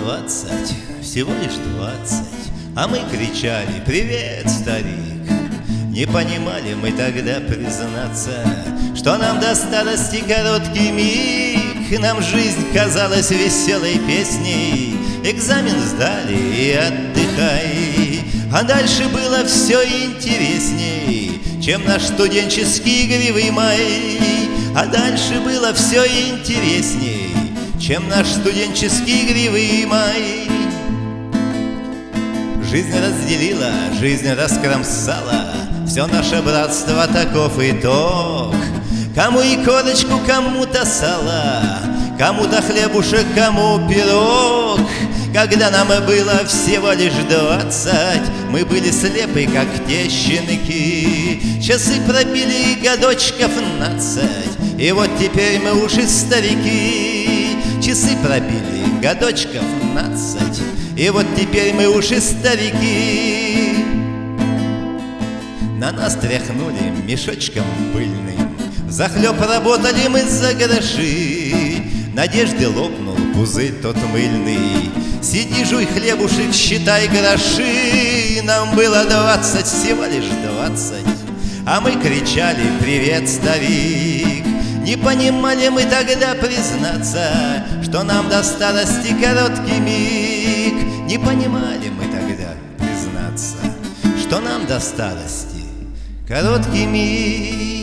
20, всего лишь 20, а мы кричали: «Привет, старик!» Не понимали мы тогда, признаться, что нам до старости короткий миг. Нам жизнь казалась веселой песней. Экзамен сдали и отдыхай. А дальше было все интересней, чем наш студенческий игривый май. А дальше было все интересней, чем наш студенческий игривый май. Жизнь разделила, жизнь раскромсала, все наше братство таков итог. Кому и корочку, кому-то сало, кому-то хлебушек, кому пирог. Когда нам было всего лишь 20, мы были слепы, как те щенки. Часы пробили годочков 15, и вот теперь мы уж и старики. Часы пробили годочков 15, и вот теперь мы уж и старики. На нас тряхнули мешочком пыльным, взахлеб работали мы за гроши. Надежды лопнул пузырь тот мыльный. Сиди, жуй хлебушек, считай гроши. Нам было 20, всего лишь 20, а мы кричали: «Привет, старик!» Не понимали мы тогда, признаться, что нам до старости короткий миг. Не понимали мы тогда, признаться, что нам до старости короткий миг.